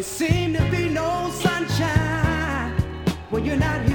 seem to be no sunshine when you're not here.